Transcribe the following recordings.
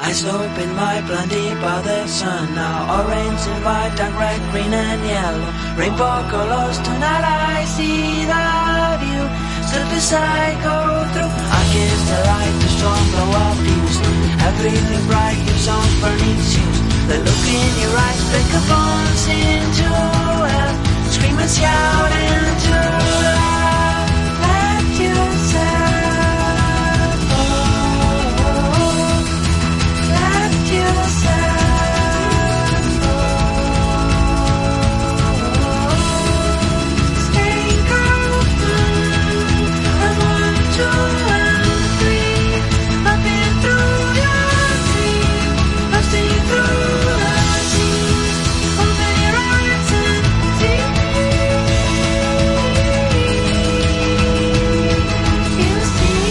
Eyes open wide, blinded by the sun. Now orange and white, dark red, green and yellow. Rainbow colors, tonight I see the view. Step aside, go through. I kiss the light, the storm blow up fuse. Everything bright, your songs burning shoes. The look in your eyes, break a bones into hell. Scream and shout into love. Let yourself go. Let yourself go. Stay calm. And 1, 2, and 3. I've been through your dream. I've seen through the scene. Open your eyes and see. You see.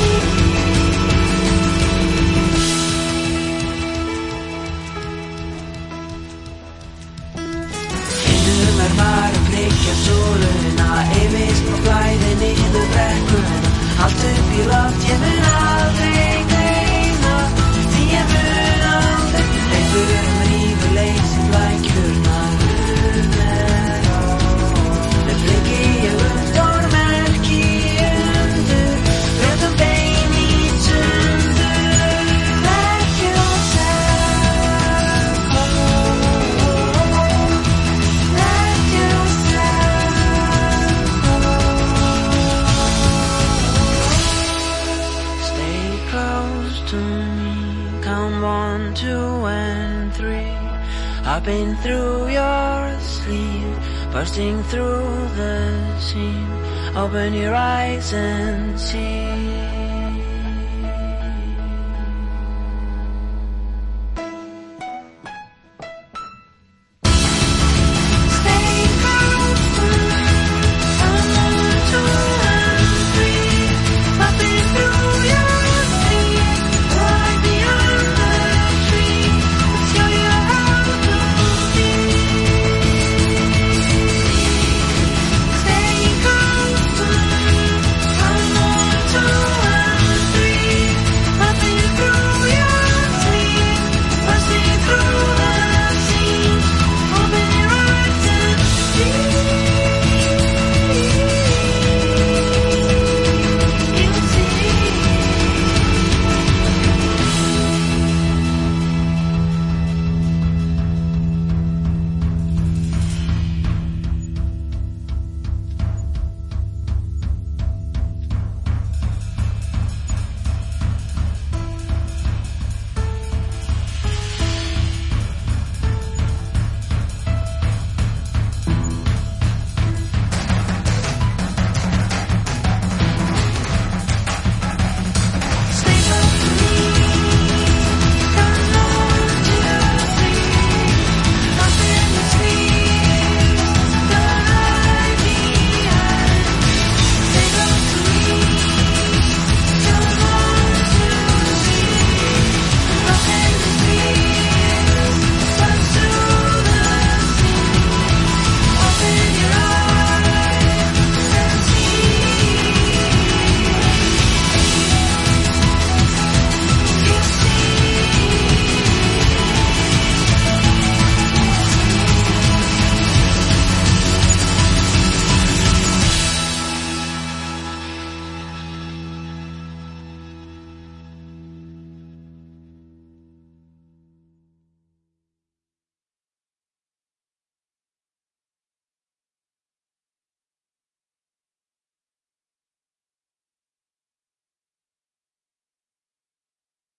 Hindumar var að blikja sóluna. Evist og glæði niður brekkuna. Allt upp í loft, ég mun aldrei gleyma. Því ég mun aldrei. Hleypur rífur leysir blækjurnar. Með bliki ég stórmerki undur. Brjótum bein í sundur. Let yourself go. Let yourself go. Stay close to me. Count 1, 2, and 3. I've been through your sleeve, bursting through the seam. Open your eyes and see.